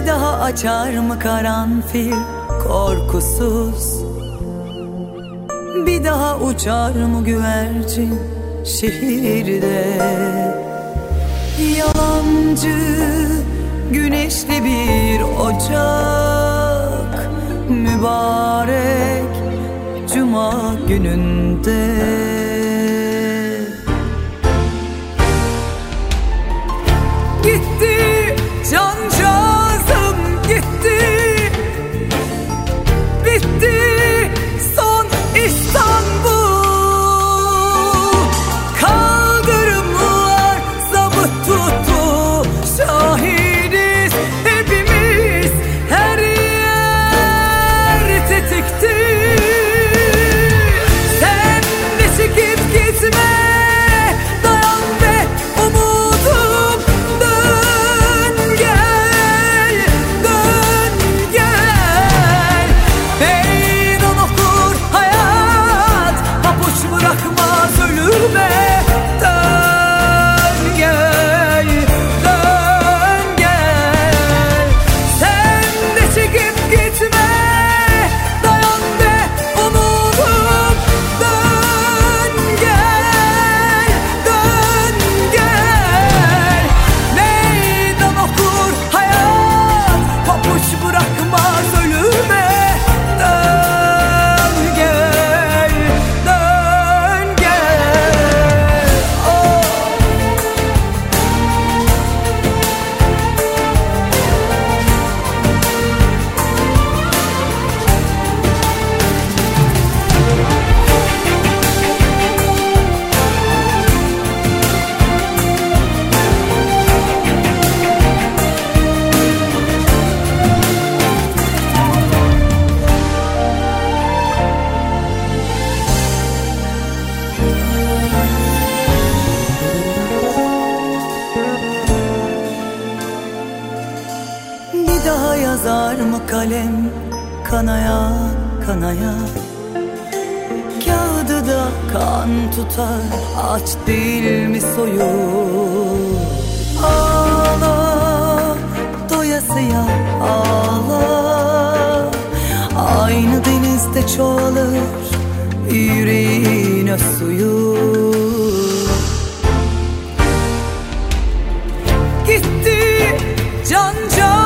daha açar mı karanfil korkusuz? Bir daha uçar mı güvercin şehirde? Yalancı güneşli bir ocak, mübarek cuma gününde. Gitti cancağızım, gitti, bitti son İstanbul. Kaldırımlar zabıt tuttu, şahidiz hepimiz, her yer tetikti. Sen de çekip gitme, dayan be umudum, dön gel, dön gel. Meydan okur hayat, papuç bırakmaz ölüme. Dön gel, dön gel. Sen de çekip gitme, dayan be umudum, dön gel, dön gel. Meydan okur hayat, papuç bırakmaz ölüme. Dön gel, dön gel. Oh. Bir daha yazar mı kalem kanaya kanaya? Kağıdı da kan tutar, aç değil mi soyu? Ağla doyasıya ağla, aynı denizde çoğalır yüreğin suyu. Gitti cancağızım,